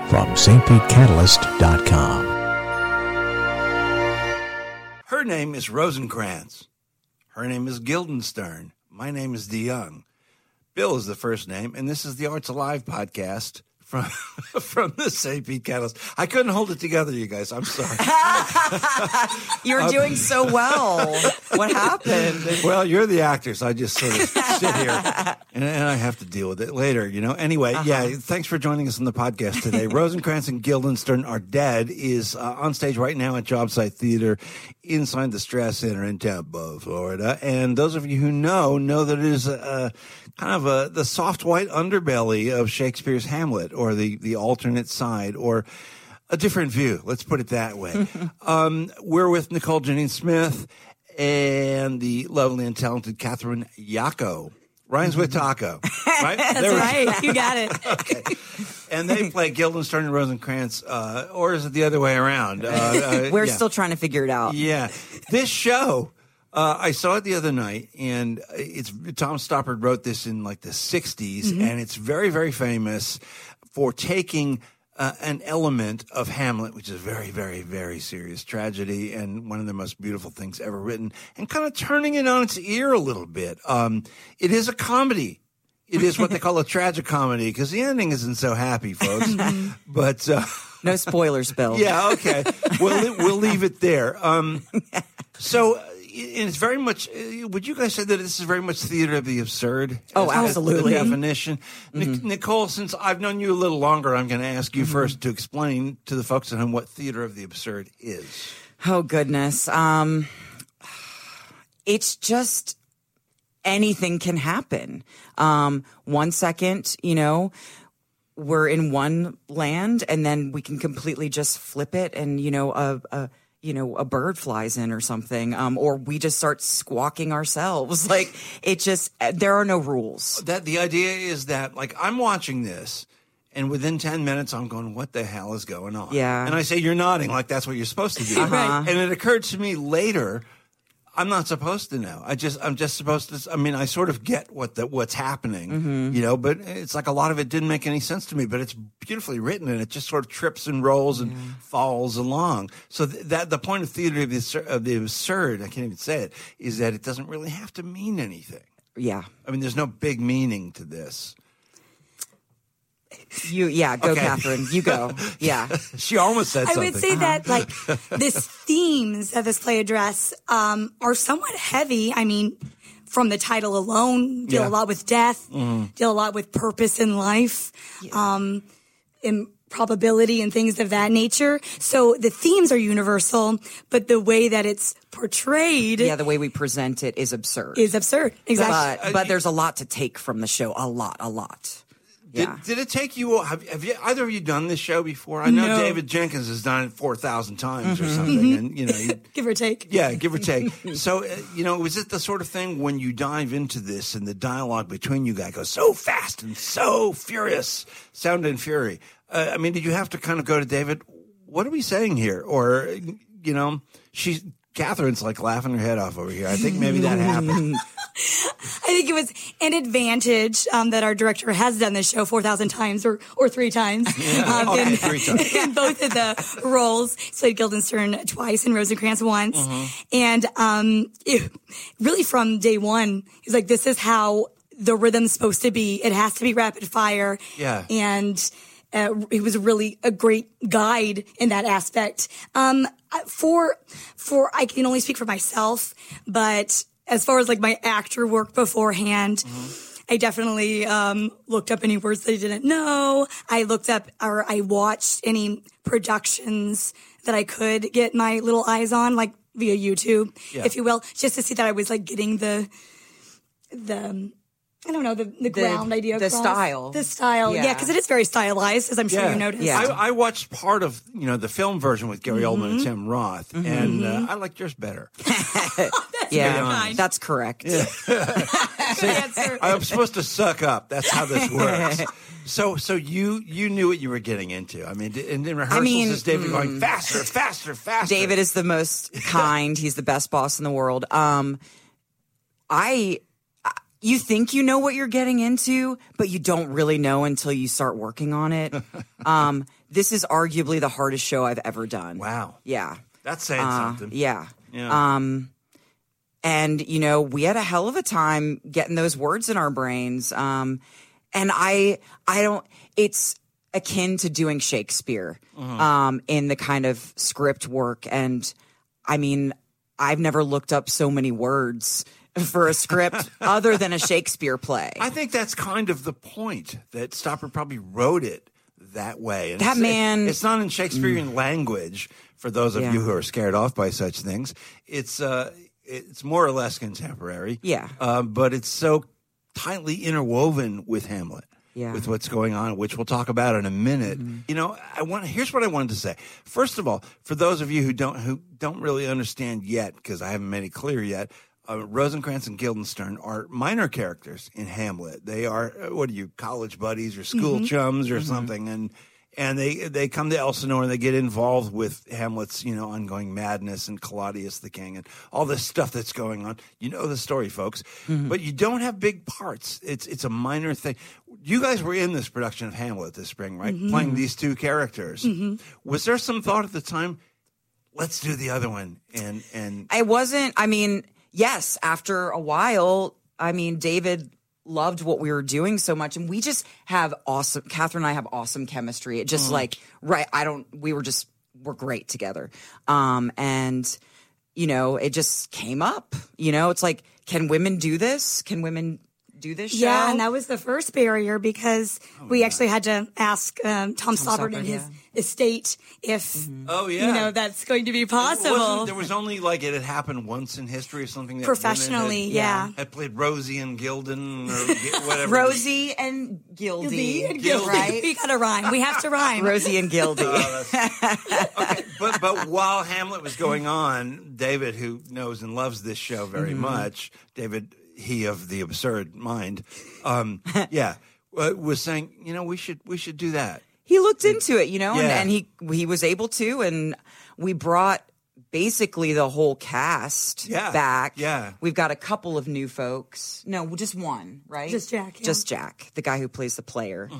from stpetecatalyst.com. Her name is Rosencrantz. Her name is Guildenstern. My name is DeYoung. Bill is the first name, and this is the Arts Alive podcast from the St. Pete Catalyst. I couldn't hold it together, you guys. I'm sorry. You're doing so well. What happened? Well, you're the actors. I just sort of sit here, and I have to deal with it later, you know. Anyway, yeah, thanks for joining us on the podcast today. Rosencrantz and Guildenstern Are Dead is on stage right now at Job Site Theater inside the Strass Center in Tampa, Florida. And those of you who know that it is kind of the soft white underbelly of Shakespeare's Hamlet, or the alternate side, or a different view. Let's put it that way. We're with Nicole Janine Smith and the lovely and talented Catherine Yako. Rhymes with taco, right? That's right. You got it. Okay. And they play Guildenstern and Rosencrantz, or is it the other way around? We're still trying to figure it out. Yeah. This show, I saw it the other night, and Tom Stoppard wrote this in like the 60s, and it's very, very famous for taking an element of Hamlet, which is a very, very, very serious tragedy and one of the most beautiful things ever written, and kind of turning it on its ear a little bit. It is a comedy. It is what they call a tragicomedy, because the ending isn't so happy, folks. But no spoilers, Bill. Yeah, okay. We'll leave it there. So it's very much. Would you guys say that this is very much theater of the absurd? Oh, absolutely. The definition. Nicole, since I've known you a little longer, I'm going to ask you first to explain to the folks at home what theater of the absurd is. Oh, goodness. It's just anything can happen. 1 second, we're in one land, and then we can completely just flip it, and a bird flies in or something, or we just start squawking ourselves. Like, there are no rules. The idea is that, like, I'm watching this, and within 10 minutes, I'm going, what the hell is going on? Yeah. And I say, you're nodding like that's what you're supposed to do. Uh-huh. And it occurred to me later, I'm not supposed to know. I'm just supposed to. I mean, I sort of get what's happening, but it's like a lot of it didn't make any sense to me. But it's beautifully written, and it just sort of trips and rolls and falls along. So that the point of theater of the absurd, I can't even say it, is that it doesn't really have to mean anything. Yeah. I mean, there's no big meaning to this. Go, okay. Catherine. You go. Yeah. She almost said something. I would say that, this themes that this play address are somewhat heavy. I mean, from the title alone, deal a lot with death, deal a lot with purpose in life, improbability and things of that nature. So the themes are universal, but the way that it's portrayed, the way we present it is absurd. Exactly. But there's a lot to take from the show. A lot. Did it take you? Have you either of you done this show before? I know David Jenkins has done it 4,000 times or something, and give or take. Yeah, give or take. So was it the sort of thing when you dive into this and the dialogue between you guys goes so fast and so furious, sound and fury? I mean, did you have to kind of go to David? What are we saying here? Or Catherine's like laughing her head off over here. I think maybe that happened. I think it was an advantage that our director has done this show 4,000 times or 3 times. 3 times. In both of the roles. He's played Guildenstern twice and Rosencrantz once. And really from day one, he's like, this is how the rhythm's supposed to be. It has to be rapid fire. Yeah. And it was really a great guide in that aspect. I can only speak for myself, but as far as my actor work beforehand, I definitely looked up any words that I didn't know. I looked up or I watched any productions that I could get my little eyes on, via YouTube, if you will, just to see that I was getting the I don't know, the ground idea. The style. The style, yeah, because it is very stylized, as I'm sure you noticed. Yeah. I watched part of, the film version with Gary Oldman and Tim Roth, and I liked yours better. That's correct. Yeah. See, I'm supposed to suck up. That's how this works. So you knew what you were getting into. I mean, in rehearsals, is David going faster, faster, faster? David is the most kind. He's the best boss in the world. you think you know what you're getting into, but you don't really know until you start working on it. This is arguably the hardest show I've ever done. Wow. Yeah. That's saying something. Yeah. Yeah. And, you know, we had a hell of a time getting those words in our brains. And I don't, it's akin to doing Shakespeare, in the kind of script work. And I mean, I've never looked up so many words for a script other than a Shakespeare play. I think that's kind of the point, that Stopper probably wrote it that way. And it's not in Shakespearean language for those of you who are scared off by such things. It's more or less contemporary. Yeah. But it's so tightly interwoven with Hamlet. Yeah. With what's going on, which we'll talk about in a minute. You know, here's what I wanted to say. First of all, for those of you who don't really understand yet, because I haven't made it clear yet, Rosencrantz and Guildenstern are minor characters in Hamlet. They are, college buddies or school chums or something, and they come to Elsinore and they get involved with Hamlet's, ongoing madness and Claudius the king and all this stuff that's going on. You know the story, folks, but you don't have big parts. It's a minor thing. You guys were in this production of Hamlet this spring, right? Playing these two characters. Was there some thought at the time, let's do the other one? And I wasn't, yes, after a while, David loved what we were doing so much, and we just have Catherine and I have awesome chemistry. It just we're great together. And, it just came up, it's like, can women do this? Can women do this show? Yeah, and that was the first barrier because we actually had to ask Tom Stoppard and his estate if that's going to be possible. There was only it had happened once in history or something that professionally, had played Rosie and Gilden or whatever. Rosie and Gildy. Right? We got to rhyme. We have to rhyme. Rosie and Gildy. Okay, but while Hamlet was going on, David, who knows and loves this show very much, David, he of the absurd mind, was saying, we should do that. He looked into it, and he was able to, and we brought basically the whole cast back. Yeah. We've got a couple of new folks. No, just one, right? Just Jack. Yeah. Just Jack, the guy who plays the player.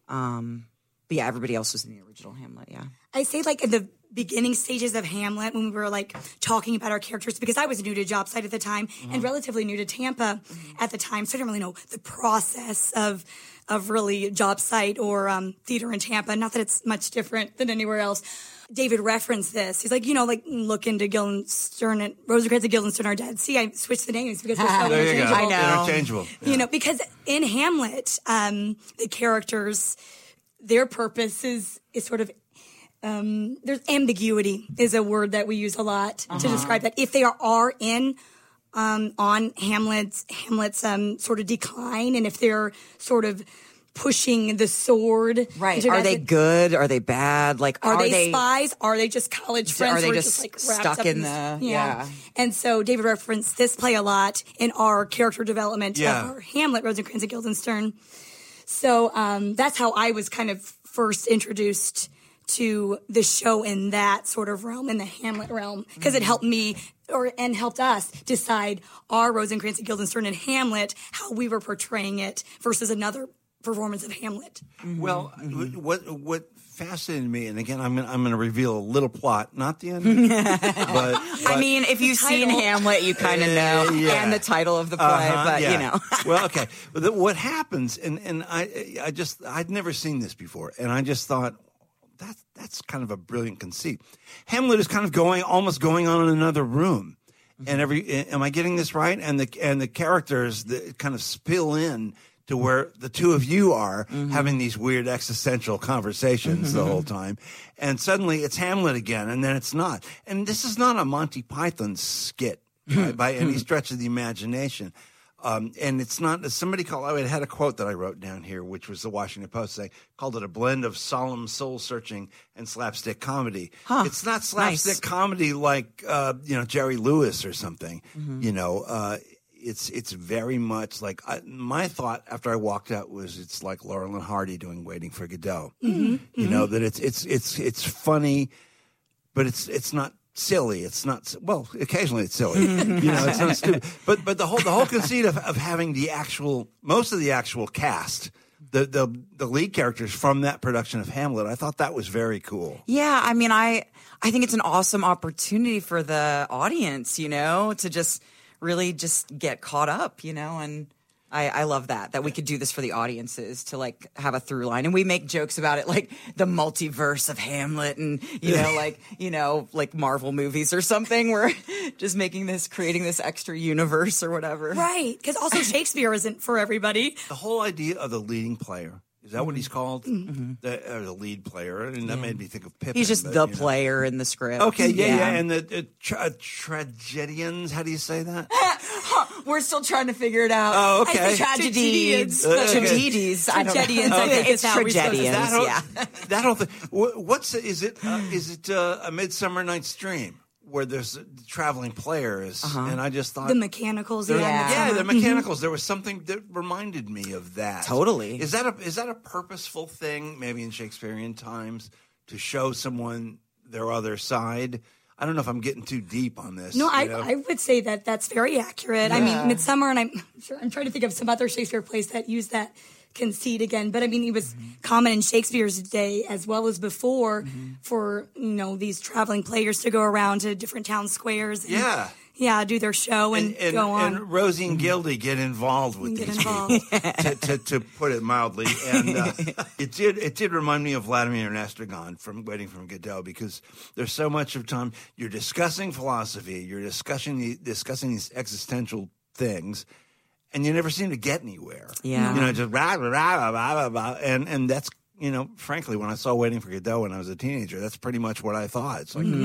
But yeah, everybody else was in the original Hamlet, yeah. I say in the beginning stages of Hamlet when we were talking about our characters, because I was new to job site at the time and relatively new to Tampa at the time, so I didn't really know the process of really job site or theater in Tampa. Not that it's much different than anywhere else. David referenced this. He's look into Guildenstern and Rosencrantz and Guildenstern are dead. See, I switched the names because they're so interchangeable. I know. Interchangeable. Yeah. Because in Hamlet, the characters, their purpose is sort of there's ambiguity is a word that we use a lot to describe that. If they are in on Hamlet's sort of decline, and if they're sort of pushing the sword, right? Are they good? Are they bad? Are they spies? Are they just college friends? Are they just stuck in the yeah? And so David referenced this play a lot in our character development of our Hamlet, Rosencrantz and Guildenstern. So that's how I was kind of first introduced to the show in that sort of realm, in the Hamlet realm, because it helped me and helped us decide our Rosencrantz and Guildenstern and Hamlet, how we were portraying it versus another performance of Hamlet. Well, what fascinated me, and again, I'm going to reveal a little plot, not the end. but if you've seen Hamlet, you kind of know, and the title of the play. Well, okay. What happens, and I'd never seen this before, and I just thought, that's kind of a brilliant conceit. Hamlet is kind of almost going on in another room, and am I getting this right? And the characters that kind of spill in to where the two of you are having these weird existential conversations the whole time, and suddenly it's Hamlet again, and then it's not. And this is not a Monty Python skit by any stretch of the imagination. And it's not, somebody I had a quote that I wrote down here, which was the Washington Post called it a blend of solemn soul searching and slapstick comedy. It's not slapstick comedy like, Jerry Lewis or something, it's very much my thought after I walked out was it's like Laurel and Hardy doing Waiting for Godot, that it's funny, but it's not silly. It's not, well, occasionally it's silly. It's not stupid. But the whole conceit of having most of the actual cast, the lead characters from that production of Hamlet, I thought that was very cool. Yeah, I mean, I think it's an awesome opportunity for the audience, to just really just get caught up, and I love that we could do this for the audiences to like have a through line, and we make jokes about it, like the multiverse of Hamlet, and like Marvel movies or something. We're just creating this extra universe or whatever, right? Because also Shakespeare isn't for everybody. The whole idea of the leading player. Is that what he's called? Mm-hmm. The lead player. And that made me think of Pippin. He's just the player in the script. Okay, yeah. And the tragedians, how do you say that? We're still trying to figure it out. Oh, okay. Tragedies. Tragedies. I don't know. Tragedians. I think It's is how we're supposed to say tragedians, That whole thing. Is it A Midsummer Night's Dream? Where there's traveling players, and I just thought the mechanicals. the Mm-hmm. mechanicals. There was something that reminded me of that. Totally. Is that a purposeful thing, maybe in Shakespearean times, to show someone their other side? I don't know if I'm getting too deep on this. No, I would say that that's very accurate. Yeah. I mean, Midsummer, and I'm trying to think of some other Shakespeare plays that use that conceit again. But I mean, it was common in Shakespeare's day as well as before for, these traveling players to go around to different town squares and, do their show and go on. And Rosie and Gildy get involved with these people, to put it mildly. And it did remind me of Vladimir and Estragon from Waiting for Godot, because there's so much of time you're discussing philosophy, you're discussing these existential things, and you never seem to get anywhere. Yeah. Just blah, blah, blah, blah, blah, blah. And that's, frankly, when I saw Waiting for Godot when I was a teenager, that's pretty much what I thought. It's like,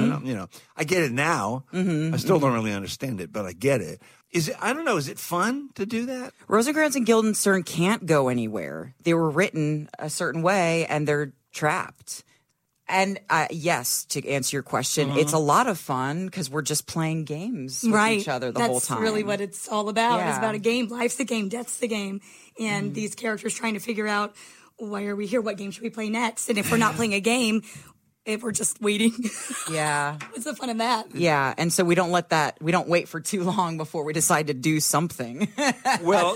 I get it now. I still don't really understand it, but I get it. I don't know, is it fun to do that? Rosencrantz and Guildenstern can't go anywhere. They were written a certain way, and they're trapped. And yes, to answer your question, it's a lot of fun because we're just playing games with each other the whole time. That's really what it's all about. Yeah. It's about a game. Life's a game. Death's the game. And these characters trying to figure out, why are we here? What game should we play next? And if we're not playing a game, if we're just waiting. Yeah. What's the fun in that? Yeah. And so we don't wait for too long before we decide to do something. Well,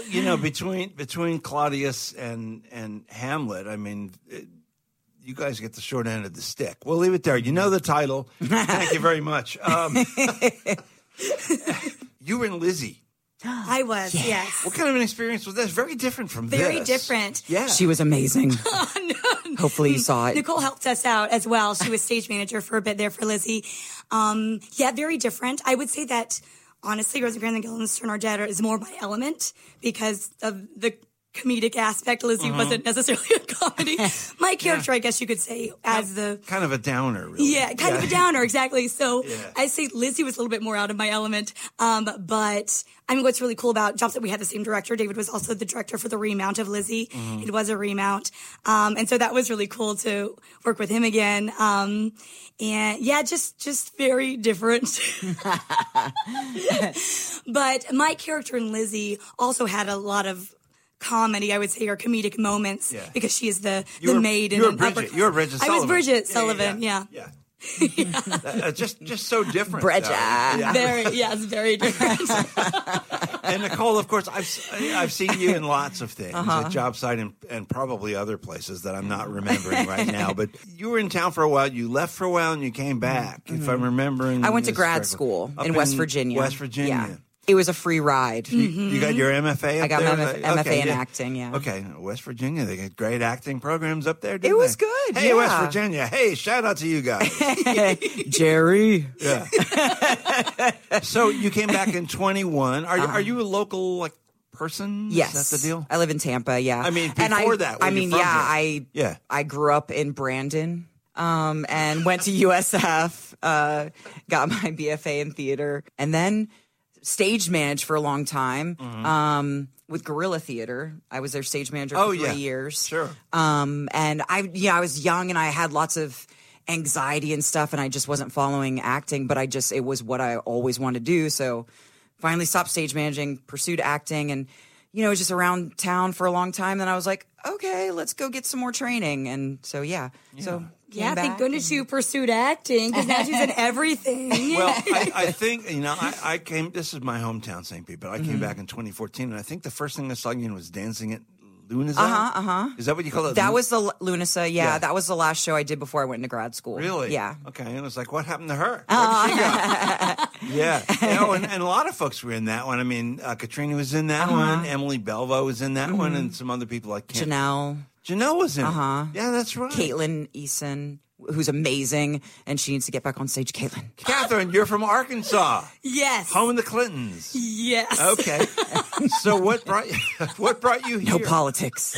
between Claudius and Hamlet, I mean, you guys get the short end of the stick. We'll leave it there. You know the title. Thank you very much. You were in Lizzie. I was, yes. What kind of an experience was that? Very different from this. Very different. Yeah. She was amazing. Hopefully you saw it. Nicole helped us out as well. She was stage manager for a bit there for Lizzie. Very different. I would say that, honestly, Rosencrantz and Guildenstern Are Dead is more my element because of the comedic aspect. Lizzie wasn't necessarily a comedy. My character, I guess you could say, as the... Kind of a downer, really. Yeah, kind of a downer, exactly. So I say Lizzie was a little bit more out of my element. But I mean, what's really cool about Jobs that we had the same director. David was also the director for the remount of Lizzie. It was a remount. And so that was really cool to work with him again. And yeah, just very different. But my character in Lizzie also had a lot of comedy, I would say, or comedic moments because she is the maid. You were Bridget Sullivan. I was Bridget Sullivan, yeah. Just so different. Bridget. Very different. And Nicole, of course, I've seen you in lots of things at Job Site and probably other places that I'm not remembering right now. But you were in town for a while. You left for a while and you came back. If I'm remembering, I went to grad school in West Virginia. West Virginia. Yeah. It was a free ride. You got your MFA up I got there? my MFA in acting, yeah. Okay, West Virginia, they got great acting programs up there, It was good, Hey, yeah. West Virginia. Hey, shout out to you guys. Jerry. Yeah. So you came back in 21. Are you a local person? Yes. Is that the deal? I live in Tampa, yeah. I mean, before that, were you from here? I grew up in Brandon. And went to USF, got my BFA in theater, and then stage managed for a long time with Guerrilla Theater. I was their stage manager for 3 years. Sure. And I was young and I had lots of anxiety and stuff, and I just wasn't following acting, but it was what I always wanted to do. So finally stopped stage managing, pursued acting, and just around town for a long time. Then I was like, okay, let's go get some more training. And so, so Yeah, came thank back goodness you pursued acting because now she's in everything. Well, I think, I came, this is my hometown, St. Pete, but I came back in 2014, and I think the first thing I saw you in was dancing at Lunasa. Is that what you call it? That was the Lunasa. Yeah, Yeah. that was the last show I did before I went into grad school. Really? Yeah. Okay, and it was like, what happened to her? Where did she go? Yeah. And a lot of folks were in that one. I mean, Katrina was in that one. Emily Belvo was in that one, and some other people I can't. Janelle was in it. Yeah, that's right. Caitlin Eason, who's amazing, and she needs to get back on stage. Caitlin. Catherine, you're from Arkansas. Yes. Home of the Clintons. Yes. Okay. So what brought you here? No politics.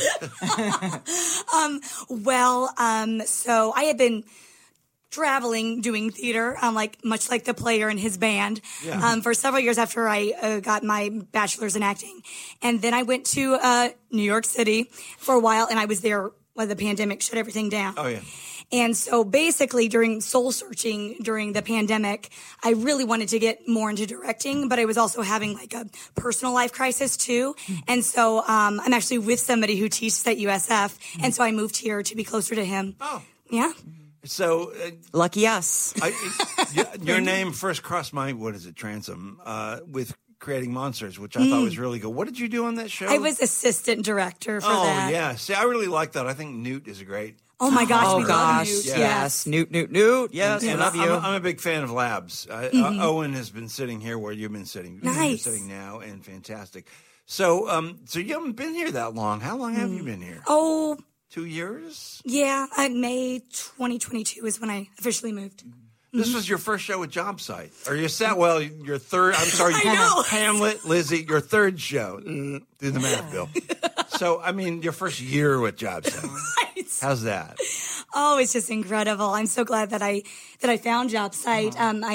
So I had been traveling doing theater, much like the player and his band, for several years after I got my bachelor's in acting. And then I went to New York City for a while, and I was there when the pandemic shut everything down. Oh, yeah. And so basically during soul searching during the pandemic, I really wanted to get more into directing, but I was also having like a personal life crisis too. And so I'm actually with somebody who teaches at USF. And so I moved here to be closer to him. Oh. Yeah. So Lucky us. your name first crossed my, transom, with Creating Monsters, which I thought was really good. What did you do on that show? I was assistant director for that. Oh, yeah. See, I really like that. I think Newt is great. Oh my gosh, Oh we gosh, love Newt. yes, Newt, yes, And I love you. I'm a big fan of Labs. Owen has been sitting here where you've been sitting. Nice. You're sitting now, and fantastic. So, so you haven't been here that long. How long have you been here? Oh, 2 years? yeah. May 2022 is when I officially moved. This was your first show at Job Site. Or your your third, I'm sorry, I know. Hamlet, Lizzie, your third show. Do the math, Bill. So, I mean, your first year with Job Site. Right. How's that? Oh, it's just incredible. I'm so glad that I found Job Site.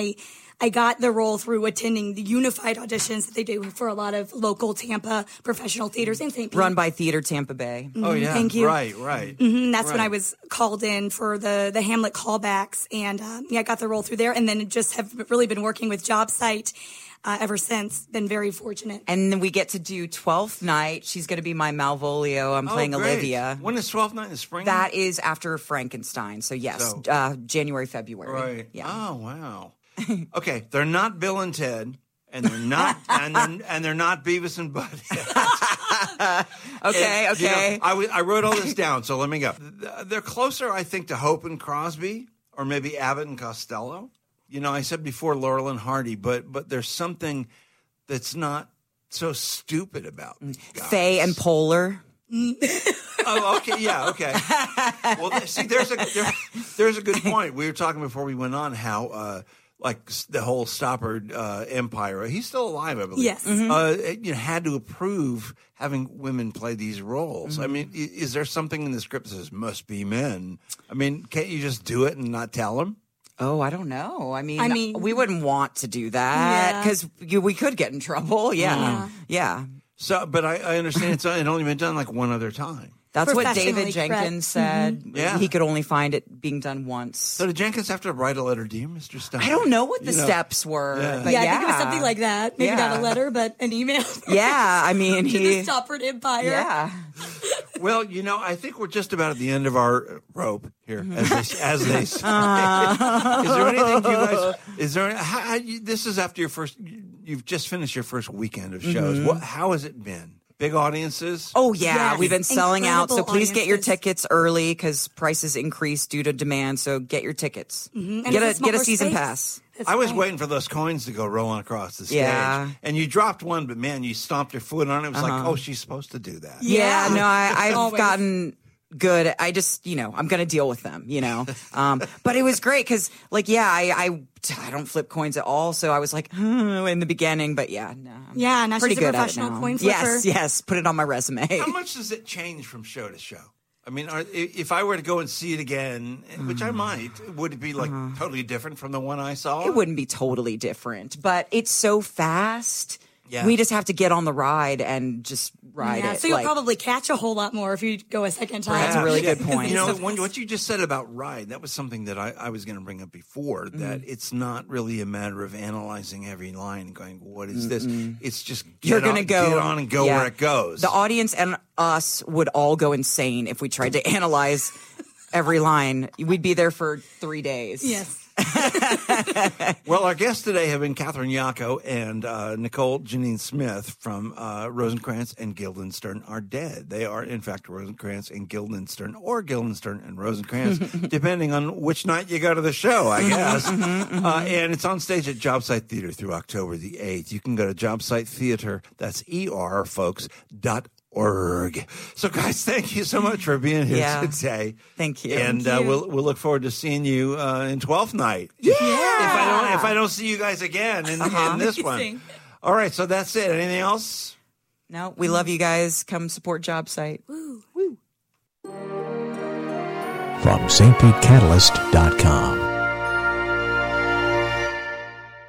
I got the role through attending the unified auditions that they do for a lot of local Tampa professional theaters in St. Pete. Run by Theater Tampa Bay. Oh, yeah. Thank you. Right. That's when I was called in for the Hamlet callbacks, and I got the role through there, and then just have really been working with Job Site ever since. Been very fortunate. And then we get to do 12th Night. She's going to be my Malvolio. I'm playing great. Olivia. When is 12th Night in the spring? That is after Frankenstein. So yes, January, February. Right. Yeah. Oh, wow. Okay, they're not Bill and Ted, and they're not and they're not Beavis and Butthead. Okay. I wrote all this down, so let me go. They're closer, I think, to Hope and Crosby, or maybe Abbott and Costello. I said before Laurel and Hardy, but there's something that's not so stupid about these guys. Faye and Polar. Oh, okay, yeah, okay. Well, see, there's a good point. We were talking before we went on how the whole Stoppard empire. He's still alive, I believe. Yes. Had to approve having women play these roles. I mean, is there something in the script that says must be men? I mean, can't you just do it and not tell them? Oh, I don't know. I mean, we wouldn't want to do that Yeah. because we could get in trouble. Yeah. So, but I understand it's only been done like one other time. That's what Professionally David Jenkins said. Yeah. He could only find it being done once. So did Jenkins have to write a letter? Dear Mr. Stein? I don't know what the steps were. Yeah. But I think it was something like that. Maybe Yeah. not a letter, but an email. Yeah, I mean, to the Stoppard Empire. Yeah. Well, I think we're just about at the end of our rope here, as they say. Is there anything you guys? Is there? This is after your first. You've just finished your first weekend of shows. How has it been? Big audiences? Oh, yeah. Yes. We've been selling out. So Incredible please get your audiences. tickets early because prices increase due to demand. So get your tickets. And Get it's a get a smaller season space. pass. That's I was right. waiting for those coins to go rolling across the stage. Yeah. And you dropped one, but man, you stomped your foot on it. It was like, oh, she's supposed to do that. Yeah, Yeah. no, I've Always. gotten good. I just, I'm going to deal with them, But it was great because, I don't flip coins at all. So I was like, in the beginning, but yeah, no. I'm Yeah, now pretty she's a good at it professional now. coin flipper. Yes, put it on my resume. How much does it change from show to show? I mean, if I were to go and see it again, which I might, would it be like totally different from the one I saw? It wouldn't be totally different, but it's so fast. Yeah. We just have to get on the ride and just ride it. So you'll Like, probably catch a whole lot more if you go a second time. That's a really good point. You know, what you just said about ride, that was something that I was going to bring up before, that it's not really a matter of analyzing every line and going, what is this? It's just You're get gonna go on and go yeah. where it goes. The audience and us would all go insane if we tried to analyze every line. We'd be there for 3 days. Yes. Well, our guests today have been Catherine Yako and Nicole Janine Smith from Rosencrantz and Guildenstern Are Dead. They are, in fact, Rosencrantz and Guildenstern, or Guildenstern and Rosencrantz, depending on which night you go to the show, I guess. And it's on stage at Jobsite Theater through October the 8th. You can go to Jobsite Theater, that's ER, folks, .org. So, guys, thank you so much for being here today. Thank you. And we'll look forward to seeing you in 12th Night. Yeah. If I don't see you guys again in this one. All right, so that's it. Anything else? No, we love you guys. Come support Jobsite. Woo. From stpetecatalyst.com.